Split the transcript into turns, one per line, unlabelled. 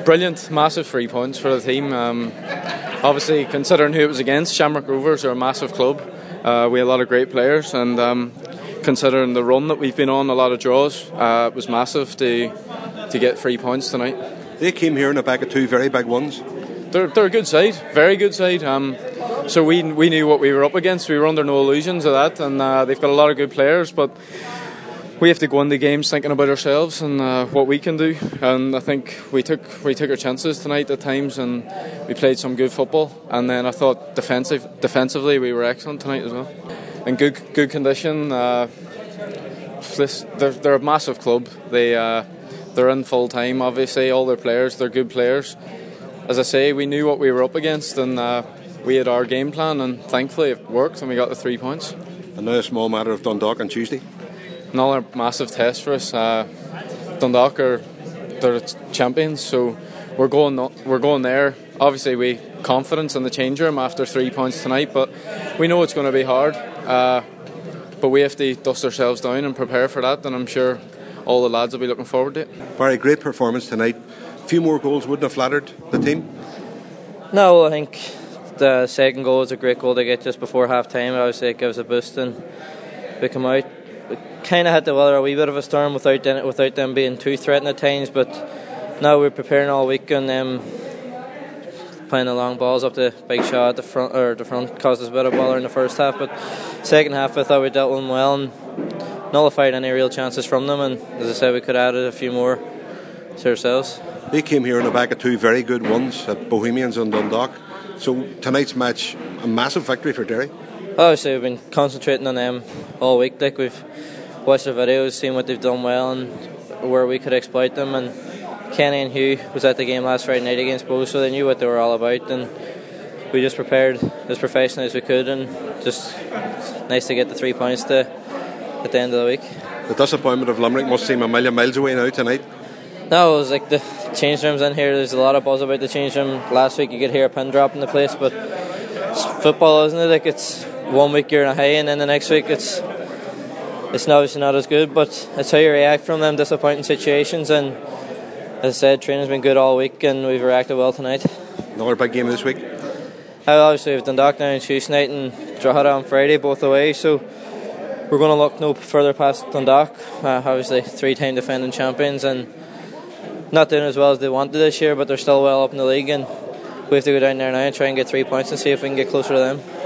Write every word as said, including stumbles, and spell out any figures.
brilliant, massive three points for the team. Um, obviously, considering who it was against, Shamrock Rovers are a massive club. Uh, we have a lot of great players, and um, considering the run that we've been on, a lot of draws, uh, it was massive to to get three points tonight.
They came here in the back of two very big ones.
They're they're a good side, very good side. Um, so we we knew what we were up against. We were under no illusions of that, and uh, they've got a lot of good players, but we have to go into games thinking about ourselves and uh, what we can do. And I think we took we took our chances tonight at times, and we played some good football. And then I thought defensive defensively we were excellent tonight as well. In good good condition. Uh, they're, they're a massive club. They uh, they're in full time. Obviously, all their players, they're good players. As I say, we knew what we were up against, and uh, we had our game plan, and thankfully it worked, and we got the three points.
And now a small matter of Dundalk on Tuesday.
Another massive test for us. Uh, Dundalk are they're champions, so we're going we're going there. Obviously, we confidence in the change room after three points tonight, but we know it's going to be hard. Uh, but we have to dust ourselves down and prepare for that, and I'm sure all the lads will be looking forward to it.
Barry, great performance tonight. A few more goals wouldn't have flattered the team.
No, I think the second goal was a great goal to get just before half time. Obviously, it gives a boost, and we come out. We kind of had to weather a wee bit of a storm without them, without them being too threatening at times, but now we're preparing all week, and um, playing the long balls up the big shot at the front, or the front caused us a bit of bother in the first half, but second half I thought we dealt with them well and nullified any real chances from them, and as I said, we could have added a few more to ourselves.
They came here on the back of two very good ones at Bohemians and Dundalk, so tonight's match a massive victory for Derry.
Obviously we've been concentrating on them all week. Like, we've watched their videos, seen what they've done well and where we could exploit them, and Kenny and Hugh was at the game last Friday night against Bow, so they knew what they were all about, and we just prepared as professionally as we could, and just nice to get the three points to, at the end of the week.
The disappointment of Limerick must seem a million miles away now tonight.
No, it was like the change rooms in here. There's a lot of buzz about the change room. Last week you could hear a pin drop in the place, but it's football, isn't it? Like, it's one week you're in a high, and then the next week it's it's obviously not as good, but it's how you react from them disappointing situations. And as I said, training's been good all week, and we've reacted well tonight.
Another big game this week.
Uh, obviously we've Dundalk now on Tuesday night and Drogheda on Friday, both away, so we're going to look no further past Dundalk. Uh, obviously three-time defending champions, and not doing as well as they wanted this year, but they're still well up in the league, and we have to go down there now and try and get three points and see if we can get closer to them.